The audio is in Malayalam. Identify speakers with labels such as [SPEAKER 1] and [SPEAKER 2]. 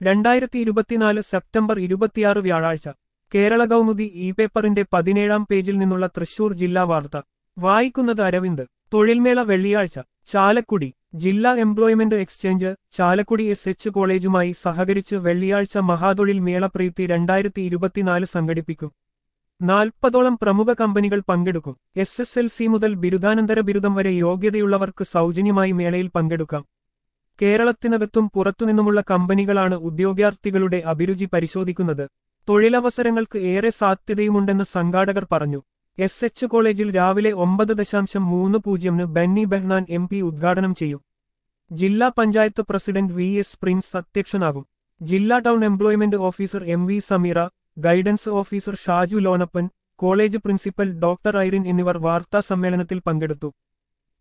[SPEAKER 1] 2024 സെപ്റ്റംബർ 26 വ്യാഴാഴ്ച കേരള കൗമുദി ഇ പേപ്പറിന്റെ 17-ാം പേജിൽ നിന്നുള്ള തൃശൂർ ജില്ലാ വാർത്ത വായിക്കുന്നത് അരവിന്ദ്. തൊഴിൽമേള വെള്ളിയാഴ്ച ചാലക്കുടി. ജില്ലാ എംപ്ലോയ്മെന്റ് എക്സ്ചേഞ്ച് ചാലക്കുടി എസ് കോളേജുമായി സഹകരിച്ച് വെള്ളിയാഴ്ച മഹാതൊഴിൽ മേള പ്രയുക്തി 2024 സംഘടിപ്പിക്കും. 40ഓളം പ്രമുഖ കമ്പനികൾ പങ്കെടുക്കും. SSLC മുതൽ ബിരുദാനന്തര ബിരുദം വരെ യോഗ്യതയുള്ളവർക്ക് സൗജന്യമായി മേളയിൽ പങ്കെടുക്കാം. കേരളത്തിനകത്തും പുറത്തുനിന്നുമുള്ള കമ്പനികളാണ് ഉദ്യോഗാർത്ഥികളുടെ അഭിരുചി പരിശോധിക്കുന്നത്. തൊഴിലവസരങ്ങൾക്ക് ഏറെ സാധ്യതയുമുണ്ടെന്ന് സംഘാടകർ പറഞ്ഞു. കോളേജിൽ രാവിലെ 9:30 ബെന്നി ബെഹ്നാൻ MP ഉദ്ഘാടനം ചെയ്യും. ജില്ലാ പഞ്ചായത്ത് പ്രസിഡന്റ് VS പ്രിൻസ് അധ്യക്ഷനാകും. ജില്ലാ town employment officer MV Sameera, guidance officer Shaju Lonappan, college principal doctor Irene എന്നിവർ വാർത്താ സമ്മേളനത്തിൽ പങ്കെടുത്തു.